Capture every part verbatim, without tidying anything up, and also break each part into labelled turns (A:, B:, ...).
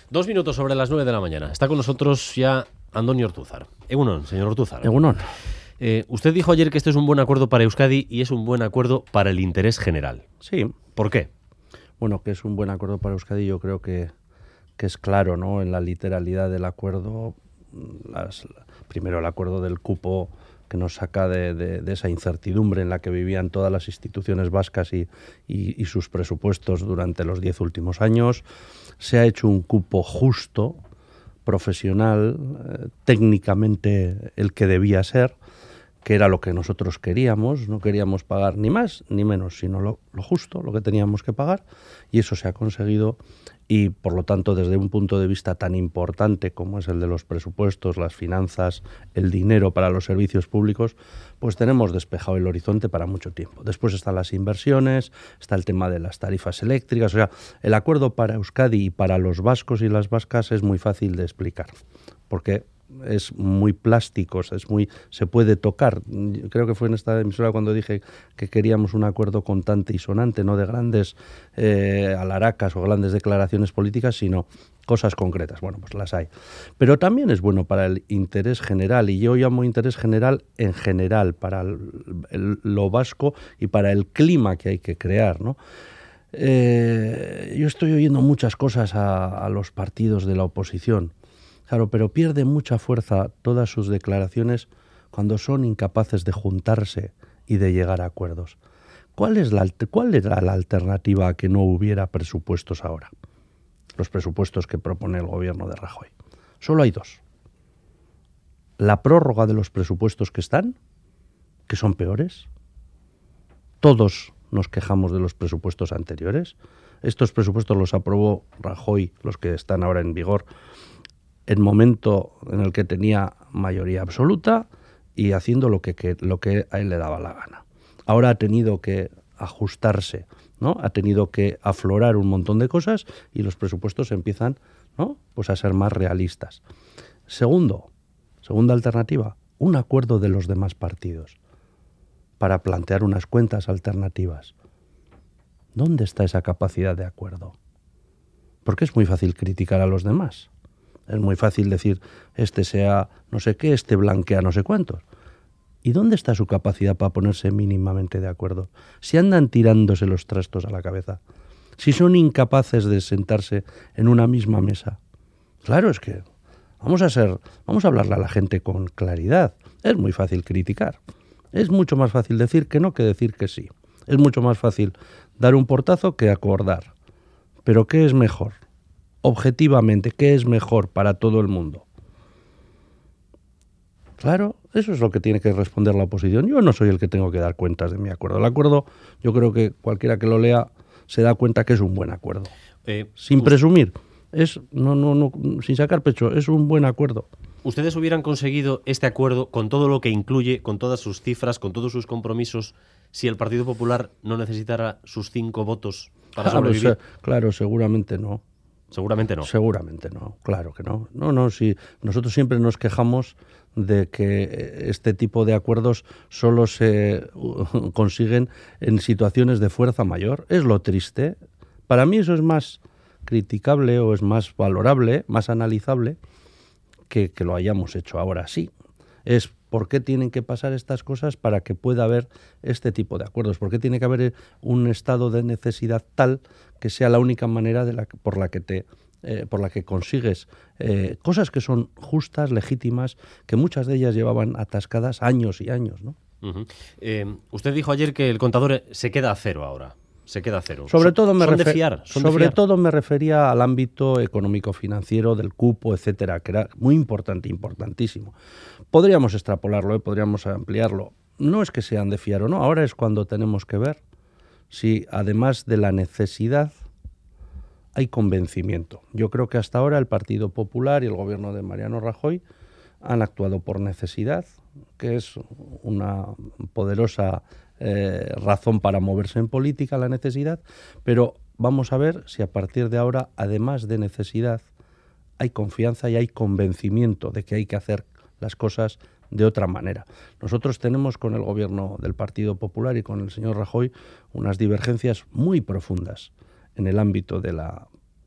A: Dos minutos sobre las nueve de la mañana. Está con nosotros ya Andoni Ortúzar. Egunon, señor Ortúzar.
B: Egunon.
A: Eh, usted dijo ayer que este es un buen acuerdo para Euskadi y es un buen acuerdo para el interés general.
B: Sí.
A: ¿Por qué?
B: Bueno, que es un buen acuerdo para Euskadi, yo creo que, que es claro, ¿no? En la literalidad del acuerdo, las, primero el acuerdo del cupo que nos saca de, de, de esa incertidumbre en la que vivían todas las instituciones vascas y, y, y sus presupuestos durante los diez últimos años. Se ha hecho un cupo justo, profesional, eh, técnicamente el que debía ser, que era lo que nosotros queríamos. No queríamos pagar ni más ni menos, sino lo, lo justo, lo que teníamos que pagar, y eso se ha conseguido. Y, por lo tanto, desde un punto de vista tan importante como es el de los presupuestos, las finanzas, el dinero para los servicios públicos, pues tenemos despejado el horizonte para mucho tiempo. Después están las inversiones, está el tema de las tarifas eléctricas. O sea, el acuerdo para Euskadi y para los vascos y las vascas es muy fácil de explicar, porque es muy plástico, es muy, se puede tocar. Creo que fue en esta emisora cuando dije que queríamos un acuerdo contante y sonante, no de grandes eh, alaracas o grandes declaraciones políticas, sino cosas concretas. Bueno, pues las hay. Pero también es bueno para el interés general, y yo llamo interés general en general, para el, el, lo vasco y para el clima que hay que crear, ¿no? Eh, yo estoy oyendo muchas cosas a, a los partidos de la oposición. Claro, pero pierde mucha fuerza todas sus declaraciones cuando son incapaces de juntarse y de llegar a acuerdos. ¿Cuál es la, cuál era la alternativa a que no hubiera presupuestos ahora? Los presupuestos que propone el gobierno de Rajoy. Solo hay dos. La prórroga de los presupuestos que están, que son peores. Todos nos quejamos de los presupuestos anteriores. Estos presupuestos los aprobó Rajoy, los que están ahora en vigor, en momento en el que tenía mayoría absoluta y haciendo lo que, que, lo que a él le daba la gana. Ahora ha tenido que ajustarse, ¿no? Ha tenido que aflorar un montón de cosas y los presupuestos empiezan, ¿no? Pues a ser más realistas. Segundo, segunda alternativa, un acuerdo de los demás partidos para plantear unas cuentas alternativas. ¿Dónde está esa capacidad de acuerdo? Porque es muy fácil criticar a los demás. Es muy fácil decir, este sea no sé qué, este blanquea no sé cuántos. ¿Y dónde está su capacidad para ponerse mínimamente de acuerdo? Si andan tirándose los trastos a la cabeza, si son incapaces de sentarse en una misma mesa. Claro, es que vamos a ser, vamos a hablarle a la gente con claridad. Es muy fácil criticar. Es mucho más fácil decir que no que decir que sí. Es mucho más fácil dar un portazo que acordar. Pero ¿qué es mejor? Objetivamente, ¿qué es mejor para todo el mundo? Claro, eso es lo que tiene que responder la oposición. Yo no soy el que tengo que dar cuentas de mi acuerdo. El acuerdo, yo creo que cualquiera que lo lea se da cuenta que es un buen acuerdo. Eh, sin usted, presumir, es no, no, no, sin sacar pecho, es un buen acuerdo.
A: ¿Ustedes hubieran conseguido este acuerdo con todo lo que incluye, con todas sus cifras, con todos sus compromisos, si el Partido Popular no necesitara sus cinco votos para
B: claro,
A: sobrevivir?
B: Se, claro, seguramente no.
A: Seguramente no.
B: Seguramente no, claro que no. No, no, sí. Nosotros siempre nos quejamos de que este tipo de acuerdos solo se consiguen en situaciones de fuerza mayor. Es lo triste. Para mí eso es más criticable o es más valorable, más analizable que, que lo hayamos hecho ahora sí. Es por qué tienen que pasar estas cosas para que pueda haber este tipo de acuerdos. ¿Por qué tiene que haber un estado de necesidad tal que sea la única manera de la, por la que te eh, por la que consigues eh, cosas que son justas, legítimas, que muchas de ellas llevaban atascadas años y años, ¿no?
A: Uh-huh. Eh, usted dijo ayer que el contador se queda a cero ahora. Se queda a cero.
B: Sobre
A: son,
B: todo me
A: son
B: refer-
A: de fiar. Son
B: sobre
A: de fiar.
B: todo me refería al ámbito económico-financiero del cupo, etcétera, que era muy importante, importantísimo. Podríamos extrapolarlo, ¿eh? Podríamos ampliarlo. No es que sean de fiar o no, ahora es cuando tenemos que ver si, además de la necesidad, hay convencimiento. Yo creo que hasta ahora el Partido Popular y el gobierno de Mariano Rajoy han actuado por necesidad, que es una poderosa eh, razón para moverse en política, la necesidad, pero vamos a ver si a partir de ahora, además de necesidad, hay confianza y hay convencimiento de que hay que hacer las cosas de otra manera. Nosotros tenemos con el gobierno del Partido Popular y con el señor Rajoy unas divergencias muy profundas en el ámbito de la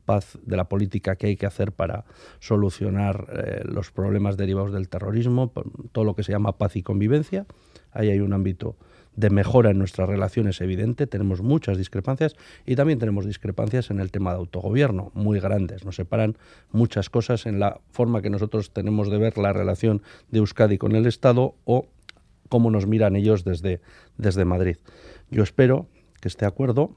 B: paz, de la política que hay que hacer para solucionar eh, los problemas derivados del terrorismo, todo lo que se llama paz y convivencia. Ahí hay un ámbito de mejora en nuestras relaciones evidente, tenemos muchas discrepancias y también tenemos discrepancias en el tema de autogobierno, muy grandes. Nos separan muchas cosas en la forma que nosotros tenemos de ver la relación de Euskadi con el Estado o cómo nos miran ellos desde, desde Madrid. Yo espero que este acuerdo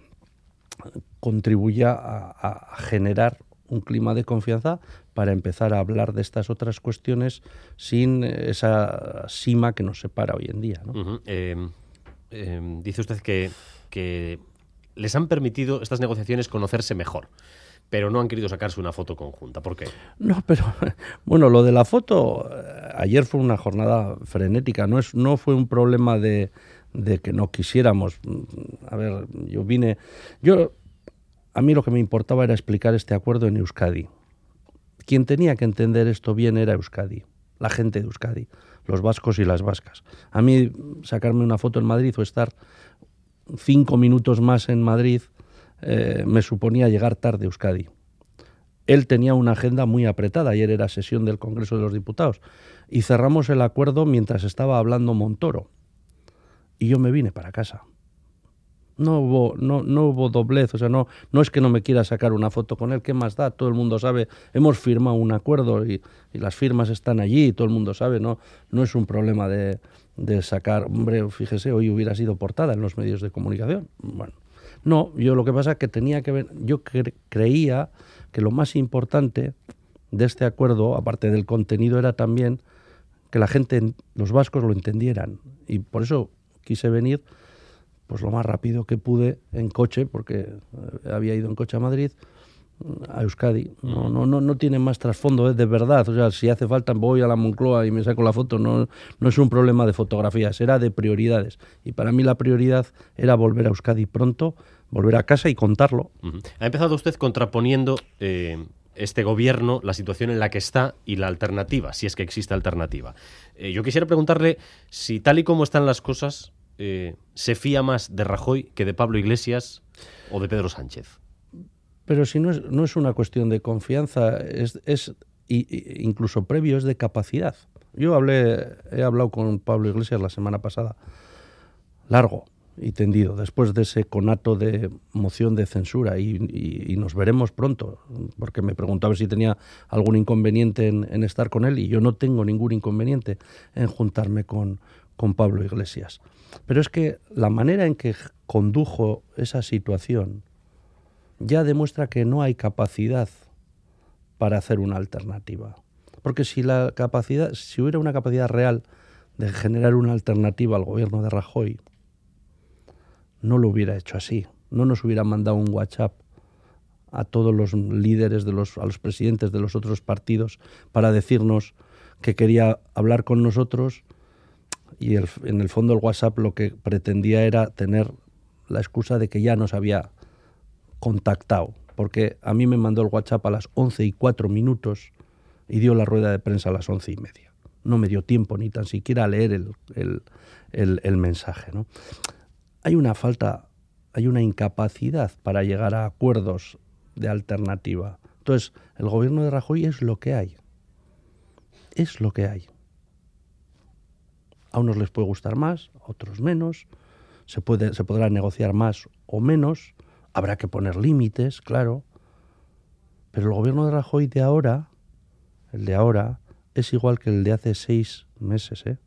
B: contribuya a, a generar un clima de confianza para empezar a hablar de estas otras cuestiones sin esa sima que nos separa hoy en día, ¿no?
A: Uh-huh. eh, eh, dice usted que, que les han permitido estas negociaciones conocerse mejor, pero no han querido sacarse una foto conjunta. ¿Por qué?
B: No, pero bueno, lo de la foto, ayer fue una jornada frenética, no, es, no fue un problema de, de que no quisiéramos. A ver, yo vine... yo A mí lo que me importaba era explicar este acuerdo en Euskadi. Quien tenía que entender esto bien era Euskadi, la gente de Euskadi, los vascos y las vascas. A mí sacarme una foto en Madrid o estar cinco minutos más en Madrid eh, me suponía llegar tarde a Euskadi. Él tenía una agenda muy apretada, ayer era sesión del Congreso de los Diputados, y cerramos el acuerdo mientras estaba hablando Montoro. Y yo me vine para casa. No hubo, no, no hubo doblez, o sea, no, no es que no me quiera sacar una foto con él, ¿qué más da? Todo el mundo sabe, hemos firmado un acuerdo y, y las firmas están allí, y todo el mundo sabe, no, no es un problema de, de sacar, hombre, fíjese, hoy hubiera sido portada en los medios de comunicación. Bueno, no, yo lo que pasa es que tenía que ver, yo cre- creía que lo más importante de este acuerdo, aparte del contenido, era también que la gente, los vascos, lo entendieran, y por eso quise venir pues lo más rápido que pude en coche, porque había ido en coche a Madrid, a Euskadi. No, no, no, no tiene más trasfondo, ¿eh? De verdad. O sea, si hace falta voy a la Moncloa y me saco la foto. No, no es un problema de fotografías, era de prioridades. Y para mí la prioridad era volver a Euskadi pronto, volver a casa y contarlo.
A: Uh-huh. Ha empezado usted contraponiendo eh, este gobierno, la situación en la que está y la alternativa, si es que existe alternativa. Eh, yo quisiera preguntarle si tal y como están las cosas... Eh, ¿se fía más de Rajoy que de Pablo Iglesias o de Pedro Sánchez?
B: Pero si no es, no es una cuestión de confianza, es, es y, y incluso previo, es de capacidad. Yo hablé, he hablado con Pablo Iglesias la semana pasada, largo y tendido, después de ese conato de moción de censura, y, y, y nos veremos pronto, porque me preguntaba si tenía algún inconveniente en, en estar con él, y yo no tengo ningún inconveniente en juntarme con, con Pablo Iglesias. Pero es que la manera en que condujo esa situación ya demuestra que no hay capacidad para hacer una alternativa. Porque si la capacidad, si hubiera una capacidad real de generar una alternativa al gobierno de Rajoy, no lo hubiera hecho así. No nos hubiera mandado un WhatsApp a todos los líderes, de los, a los presidentes de los otros partidos para decirnos que quería hablar con nosotros. Y el, en el fondo el WhatsApp lo que pretendía era tener la excusa de que ya nos había contactado, porque a mí me mandó el WhatsApp a las once y cuatro minutos y dio la rueda de prensa a las once y media. No me dio tiempo ni tan siquiera a leer el, el, el, el mensaje, ¿no? Hay una falta, hay una incapacidad para llegar a acuerdos de alternativa. Entonces, el gobierno de Rajoy es lo que hay. Es lo que hay. A unos les puede gustar más, a otros menos. Se puede, se podrá negociar más o menos. Habrá que poner límites, claro. Pero el gobierno de Rajoy de ahora, el de ahora, es igual que el de hace seis meses, ¿eh?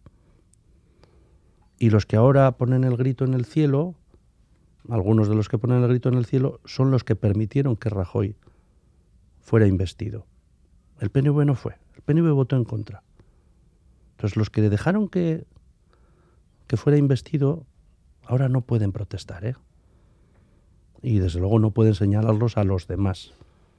B: Y los que ahora ponen el grito en el cielo, algunos de los que ponen el grito en el cielo, son los que permitieron que Rajoy fuera investido. El P N V no fue. El P N V votó en contra. Entonces los que le dejaron que, que fuera investido, ahora no pueden protestar, ¿eh? Y desde luego no pueden señalarlos a los demás.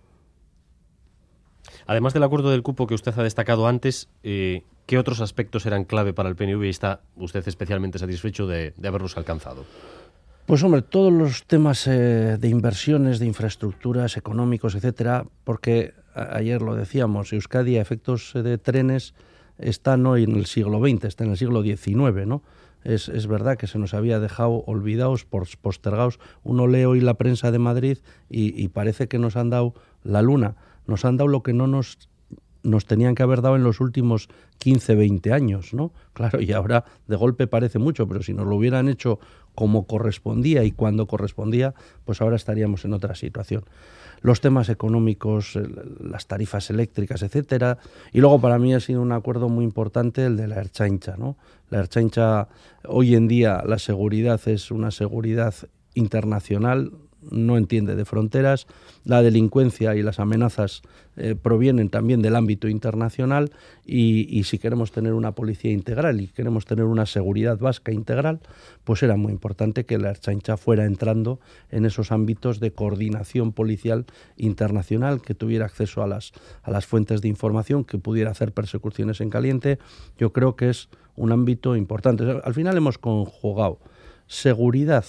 A: Además del acuerdo del cupo que usted ha destacado antes, eh, ¿qué otros aspectos eran clave para el P N V y está usted especialmente satisfecho de, de haberlos alcanzado?
B: Pues hombre, todos los temas eh, de inversiones, de infraestructuras, económicos, etcétera, porque a, ayer lo decíamos, Euskadi a efectos de trenes está no en el siglo veinte, está en el siglo diecinueve, ¿no? es, es verdad que se nos había dejado olvidados, postergados. Uno lee hoy la prensa de Madrid y, y parece que nos han dado la luna. Nos han dado lo que no nos, nos tenían que haber dado en los últimos quince, veinte años, ¿no? Claro, y ahora de golpe parece mucho, pero si nos lo hubieran hecho como correspondía y cuando correspondía, pues ahora estaríamos en otra situación. Los temas económicos, las tarifas eléctricas, etcétera. Y luego para mí ha sido un acuerdo muy importante el de la Ertzaintza, ¿no? La Ertzaintza, hoy en día la seguridad es una seguridad internacional, no entiende de fronteras, la delincuencia y las amenazas eh, provienen también del ámbito internacional y, y si queremos tener una policía integral y queremos tener una seguridad vasca integral, pues era muy importante que la Ertzaintza fuera entrando en esos ámbitos de coordinación policial internacional, que tuviera acceso a las, a las fuentes de información, que pudiera hacer persecuciones en caliente. Yo creo que es un ámbito importante. O sea, al final hemos conjugado seguridad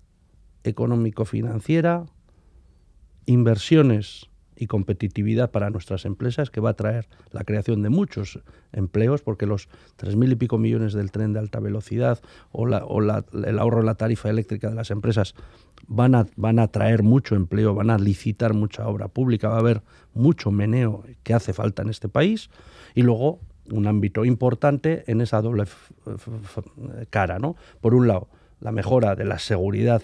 B: económico-financiera, inversiones y competitividad para nuestras empresas, que va a traer la creación de muchos empleos, porque los tres mil y pico millones del tren de alta velocidad o, la, o la, el ahorro en la tarifa eléctrica de las empresas van a, van a traer mucho empleo, van a licitar mucha obra pública, va a haber mucho meneo que hace falta en este país. Y luego un ámbito importante en esa doble f- f- f- cara, ¿no? Por un lado, la mejora de la seguridad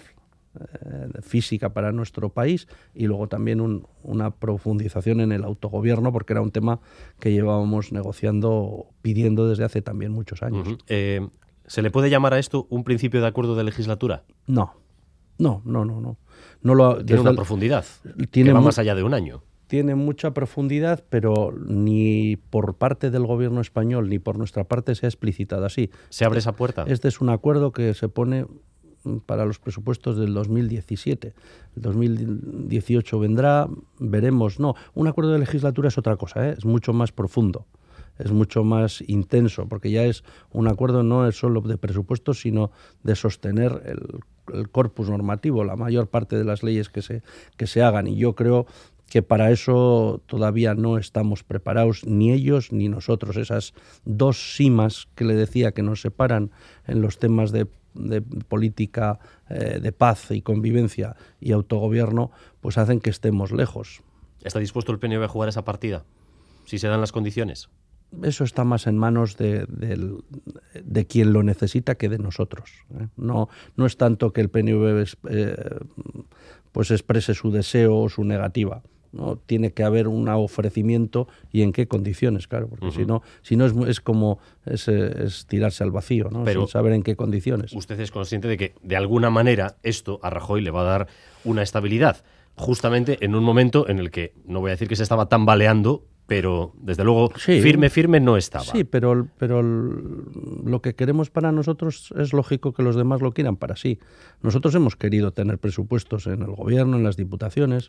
B: física para nuestro país y luego también un, una profundización en el autogobierno, porque era un tema que llevábamos negociando, pidiendo desde hace también muchos años.
A: Uh-huh. Eh, ¿Se le puede llamar a esto un principio de acuerdo de legislatura?
B: No, no, no, no. no. no lo,
A: tiene una
B: el,
A: profundidad
B: tiene
A: que va
B: mu-
A: más allá de un año.
B: Tiene mucha profundidad, pero ni por parte del gobierno español ni por nuestra parte se ha explicitado así.
A: ¿Se abre esa puerta?
B: Este es un acuerdo que se pone para los presupuestos del dos mil diecisiete. El dos mil dieciocho vendrá, veremos. No, un acuerdo de legislatura es otra cosa, ¿eh? Es mucho más profundo, es mucho más intenso, porque ya es un acuerdo no es solo de presupuestos, sino de sostener el, el corpus normativo, la mayor parte de las leyes que se, que se hagan. Y yo creo que para eso todavía no estamos preparados, ni ellos ni nosotros. Esas dos simas que le decía que nos separan en los temas de de política eh, de paz y convivencia y autogobierno, pues hacen que estemos lejos.
A: ¿Está dispuesto el P N V a jugar esa partida? Si se dan las condiciones.
B: Eso está más en manos de, de, de quien lo necesita que de nosotros, ¿eh? No, no es tanto que el P N V eh, pues exprese su deseo o su negativa. ¿No? Tiene que haber un ofrecimiento y en qué condiciones, claro, porque uh-huh. si no, si no es, es como es, es tirarse al vacío, ¿no? Pero sin saber en qué condiciones.
A: Usted es consciente de que de alguna manera esto a Rajoy le va a dar una estabilidad, justamente en un momento en el que, no voy a decir que se estaba tambaleando, pero desde luego sí, firme, firme no estaba.
B: Sí, pero, pero lo que queremos para nosotros es lógico que los demás lo quieran para sí. Nosotros hemos querido tener presupuestos en el gobierno, en las diputaciones.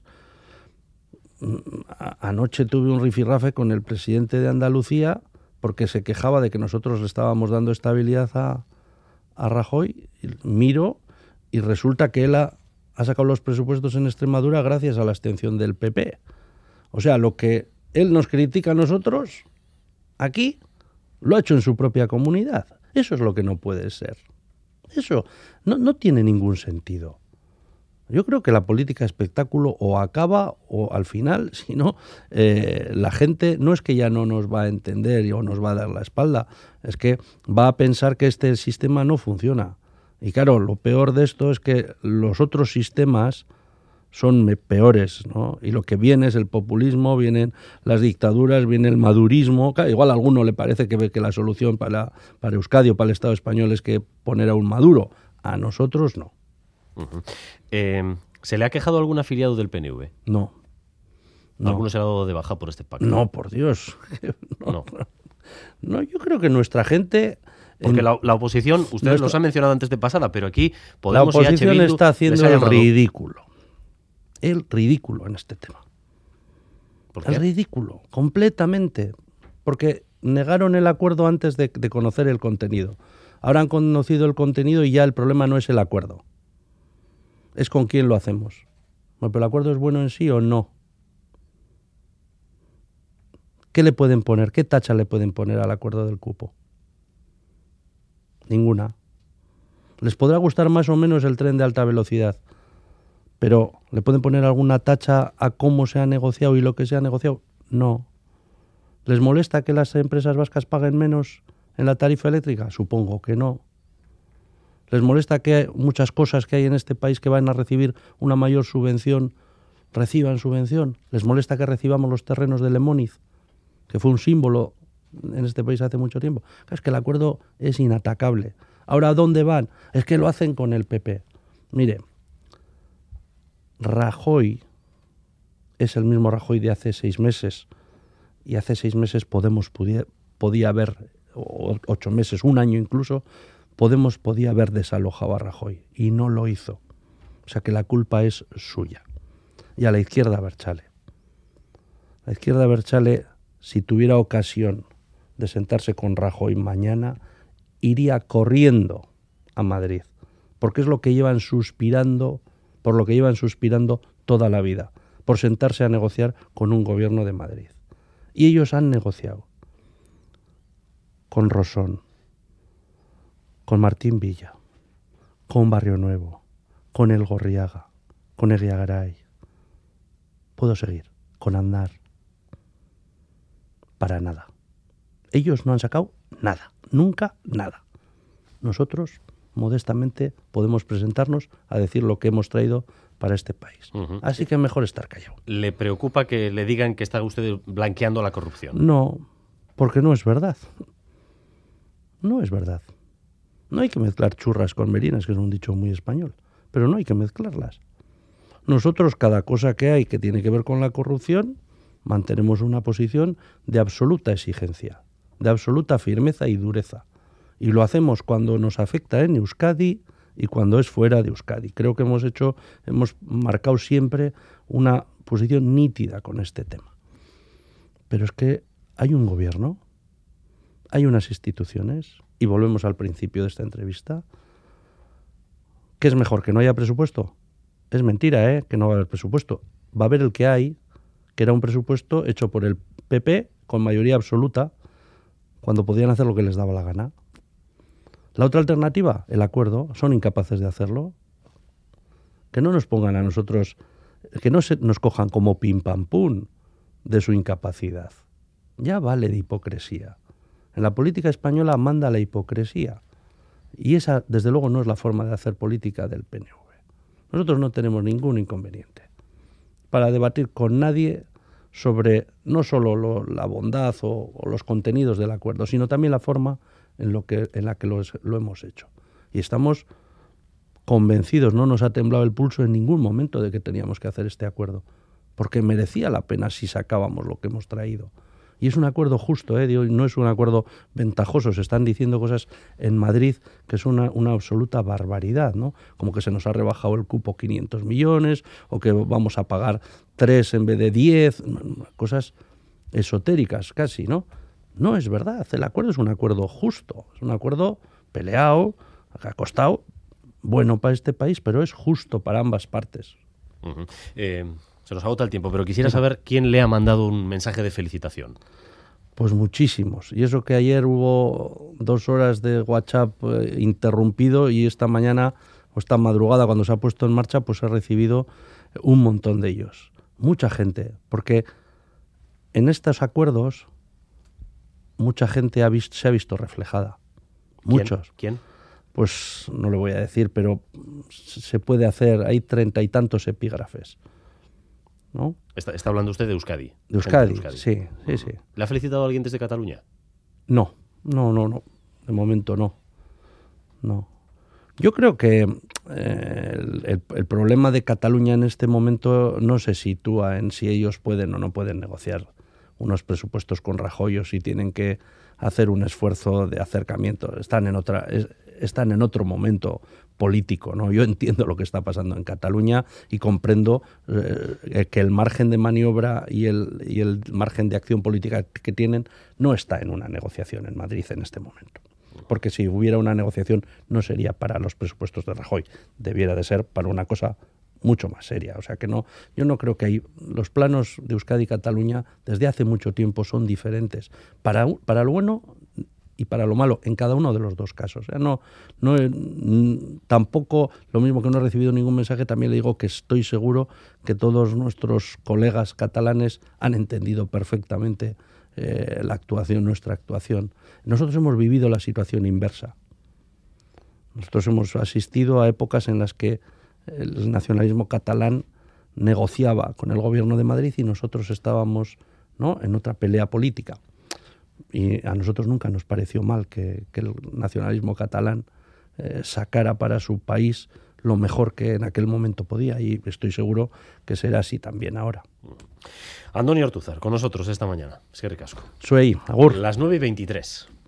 B: Anoche tuve un rifirrafe con el presidente de Andalucía porque se quejaba de que nosotros le estábamos dando estabilidad a, a Rajoy. Miro y resulta que él ha, ha sacado los presupuestos en Extremadura gracias a la abstención del P P. O sea, lo que él nos critica a nosotros aquí lo ha hecho en su propia comunidad. Eso es lo que no puede ser. Eso no, no tiene ningún sentido. Yo creo que la política de espectáculo o acaba o al final, si no, eh, la gente no es que ya no nos va a entender o nos va a dar la espalda, es que va a pensar que este sistema no funciona. Y claro, lo peor de esto es que los otros sistemas son peores, ¿no? Y lo que viene es el populismo, vienen las dictaduras, viene el madurismo. Claro, igual a alguno le parece que, que la solución para, para Euskadi o para el Estado español es que poner a un Maduro. A nosotros no.
A: Uh-huh. Eh, ¿Se le ha quejado algún afiliado del P N V?
B: No. no.
A: ¿Alguno se ha dado de baja por este pacto?
B: No, por Dios. No,
A: no.
B: no yo creo que nuestra gente...
A: Porque en... la, la oposición, ustedes nuestra... los han mencionado antes de pasada, pero aquí Podemos
B: la oposición
A: y H. Bildu
B: está haciendo el
A: dado...
B: ridículo. El ridículo en este tema.
A: ¿Por qué?
B: El ridículo, completamente. Porque negaron el acuerdo antes de, de conocer el contenido. Ahora han conocido el contenido y ya el problema no es el acuerdo. Es con quién lo hacemos. Bueno, pero el acuerdo es bueno en sí o no. ¿Qué le pueden poner? ¿Qué tacha le pueden poner al acuerdo del cupo? Ninguna. Les podrá gustar más o menos el tren de alta velocidad, pero ¿le pueden poner alguna tacha a cómo se ha negociado y lo que se ha negociado? No. ¿Les molesta que las empresas vascas paguen menos en la tarifa eléctrica? Supongo que no. ¿Les molesta que muchas cosas que hay en este país que van a recibir una mayor subvención reciban subvención? ¿Les molesta que recibamos los terrenos de Lemóniz, que fue un símbolo en este país hace mucho tiempo? Es que el acuerdo es inatacable. Ahora, ¿a dónde van? Es que lo hacen con el P P. Mire, Rajoy es el mismo Rajoy de hace seis meses, y hace seis meses Podemos podía, podía haber, o ocho meses, un año incluso, Podemos podía haber desalojado a Rajoy, y no lo hizo. O sea que la culpa es suya. Y a la izquierda Berchale. La izquierda Berchale, si tuviera ocasión de sentarse con Rajoy mañana, iría corriendo a Madrid, porque es lo que llevan suspirando, por lo que llevan suspirando toda la vida, por sentarse a negociar con un gobierno de Madrid. Y ellos han negociado con Rosón, con Martín Villa, con Barrio Nuevo, con El Gorriaga, con Eguiagaray. Puedo seguir, con Aznar. Para nada. Ellos no han sacado nada, nunca nada. Nosotros, modestamente, podemos presentarnos a decir lo que hemos traído para este país. Uh-huh. Así que mejor estar callado.
A: ¿Le preocupa que le digan que está usted blanqueando la corrupción?
B: No, porque no es verdad. No es verdad. No hay que mezclar churras con merinas, que es un dicho muy español, pero no hay que mezclarlas. Nosotros, cada cosa que hay que tiene que ver con la corrupción, mantenemos una posición de absoluta exigencia, de absoluta firmeza y dureza. Y lo hacemos cuando nos afecta en Euskadi y cuando es fuera de Euskadi. Creo que hemos hecho, hemos marcado siempre una posición nítida con este tema. Pero es que hay un gobierno, hay unas instituciones, y volvemos al principio de esta entrevista. ¿Qué es mejor, que no haya presupuesto? Es mentira, ¿eh? Que no va a haber presupuesto. Va a haber el que hay, que era un presupuesto hecho por el P P con mayoría absoluta, cuando podían hacer lo que les daba la gana. La otra alternativa, el acuerdo, son incapaces de hacerlo. Que no nos pongan a nosotros, que no se, nos cojan como pim pam pum de su incapacidad. Ya vale de hipocresía. En la política española manda la hipocresía. Y esa, desde luego, no es la forma de hacer política del P N V. Nosotros no tenemos ningún inconveniente para debatir con nadie sobre no solo lo, la bondad o, o los contenidos del acuerdo, sino también la forma en, lo que, en la que lo, lo hemos hecho. Y estamos convencidos, no nos ha temblado el pulso en ningún momento de que teníamos que hacer este acuerdo, porque merecía la pena si sacábamos lo que hemos traído. Y es un acuerdo justo, ¿eh? No es un acuerdo ventajoso. Se están diciendo cosas en Madrid que es una, una absoluta barbaridad, ¿no? Como que se nos ha rebajado el cupo quinientos millones o que vamos a pagar tres en vez de diez, cosas esotéricas casi, ¿no? No es verdad. El acuerdo es un acuerdo justo, es un acuerdo peleado, que ha costado, bueno para este país, pero es justo para ambas partes.
A: Uh-huh. Eh... Se nos agota el tiempo, pero quisiera saber quién le ha mandado un mensaje de felicitación.
B: Pues muchísimos. Y eso que ayer hubo dos horas de WhatsApp eh, interrumpido y esta mañana o esta madrugada cuando se ha puesto en marcha, pues he recibido un montón de ellos. Mucha gente, porque en estos acuerdos mucha gente ha visto, se ha visto reflejada. Muchos.
A: ¿Quién?
B: Pues no le voy a decir, pero se puede hacer, hay treinta y tantos epígrafes. ¿No?
A: Está, está hablando usted de Euskadi.
B: De Euskadi, de Euskadi. Sí, sí, sí.
A: ¿Le ha felicitado a alguien desde Cataluña?
B: No, no, no, no. De momento no. No. Yo creo que eh, el, el, el problema de Cataluña en este momento no se sitúa en si ellos pueden o no pueden negociar unos presupuestos con Rajoy o si tienen que hacer un esfuerzo de acercamiento. Están en otra, es, están en otro momento político, ¿no? Yo entiendo lo que está pasando en Cataluña y comprendo eh, que el margen de maniobra y el, y el margen de acción política que tienen no está en una negociación en Madrid en este momento. Porque si hubiera una negociación no sería para los presupuestos de Rajoy, debiera de ser para una cosa mucho más seria. O sea que no, yo no creo que hay, los planos de Euskadi y Cataluña desde hace mucho tiempo son diferentes. Para, para lo bueno y para lo malo en cada uno de los dos casos. O sea, no, no, n- tampoco, lo mismo que no he recibido ningún mensaje, también le digo que estoy seguro que todos nuestros colegas catalanes han entendido perfectamente eh, la actuación, nuestra actuación. Nosotros hemos vivido la situación inversa. Nosotros hemos asistido a épocas en las que el nacionalismo catalán negociaba con el gobierno de Madrid y nosotros estábamos, ¿no?, en otra pelea política. Y a nosotros nunca nos pareció mal que, que el nacionalismo catalán eh, sacara para su país lo mejor que en aquel momento podía, y estoy seguro que será así también ahora.
A: Andoni Ortúzar, con nosotros esta mañana. Eskerrik asko.
B: Zuei, agur.
A: Las nueve y veintitrés.